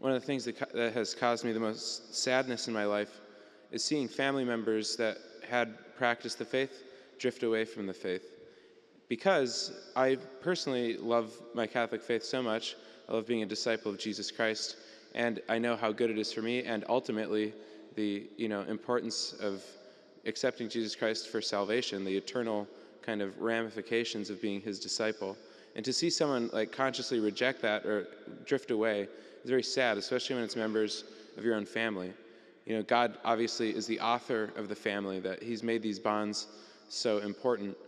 one of the things that has caused me the most sadness in my life is seeing family members that had practiced the faith drift away from the faith. Because I personally love my Catholic faith so much, I love being a disciple of Jesus Christ, and I know how good it is for me, and ultimately the importance of accepting Jesus Christ for salvation, the eternal kind of ramifications of being his disciple. And to see someone like consciously reject that or drift away is very sad, especially when it's members of your own family. God obviously is the author of the family, that he's made these bonds so important.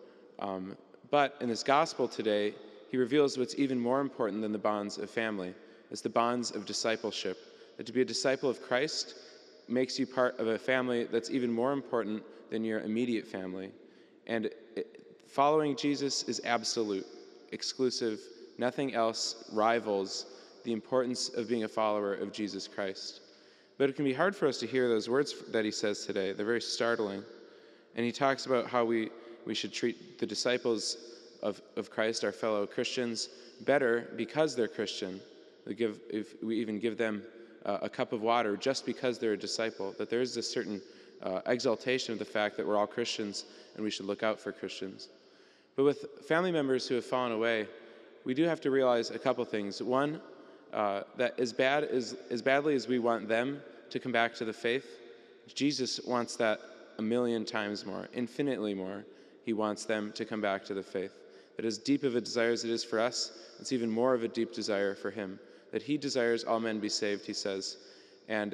But in this gospel today, he reveals what's even more important than the bonds of family. It's the bonds of discipleship. That to be a disciple of Christ makes you part of a family that's even more important than your immediate family. And following Jesus is absolute, exclusive. Nothing else rivals the importance of being a follower of Jesus Christ. But it can be hard for us to hear those words that he says today. They're very startling. And he talks about how we should treat the disciples of Christ, our fellow Christians, better because they're Christian. If we even give them a cup of water just because they're a disciple, that there is this certain exaltation of the fact that we're all Christians and we should look out for Christians. But with family members who have fallen away, we do have to realize a couple things. One, that as badly as we want them to come back to the faith, Jesus wants that a million times more, infinitely more. He wants them to come back to the faith. That as deep of a desire as it is for us, it's even more of a deep desire for him. That he desires all men be saved, he says. And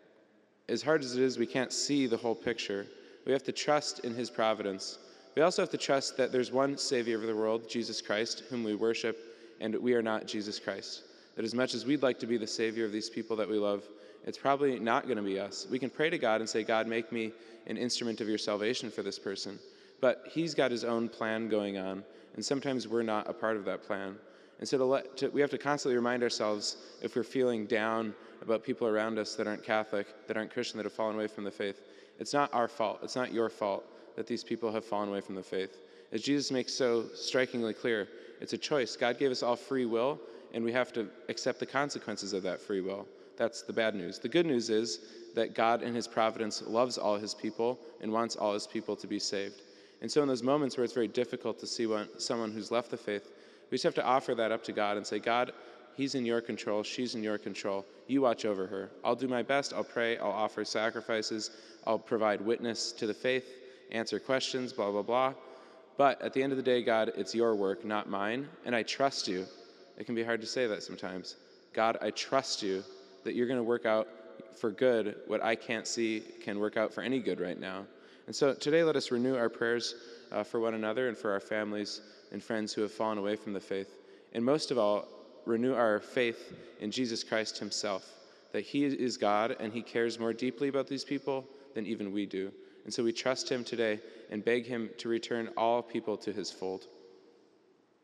as hard as it is, we can't see the whole picture. We have to trust in his providence. We also have to trust that there's one Savior of the world, Jesus Christ, whom we worship, and we are not Jesus Christ. That as much as we'd like to be the Savior of these people that we love, it's probably not going to be us. We can pray to God and say, God, make me an instrument of your salvation for this person. But he's got his own plan going on, and sometimes we're not a part of that plan. And so we have to constantly remind ourselves, if we're feeling down about people around us that aren't Catholic, that aren't Christian, that have fallen away from the faith, it's not our fault, it's not your fault that these people have fallen away from the faith. As Jesus makes so strikingly clear, it's a choice. God gave us all free will, and we have to accept the consequences of that free will. That's the bad news. The good news is that God in his providence loves all his people and wants all his people to be saved. And so in those moments where it's very difficult to see someone who's left the faith, we just have to offer that up to God and say, God, he's in your control, she's in your control. You watch over her. I'll do my best. I'll pray. I'll offer sacrifices. I'll provide witness to the faith, answer questions, blah, blah, blah. But at the end of the day, God, it's your work, not mine, and I trust you. It can be hard to say that sometimes. God, I trust you that you're going to work out for good what I can't see can work out for any good right now. And so today, let us renew our prayers for one another and for our families and friends who have fallen away from the faith. And most of all, renew our faith in Jesus Christ himself, that he is God and he cares more deeply about these people than even we do. And so we trust him today and beg him to return all people to his fold.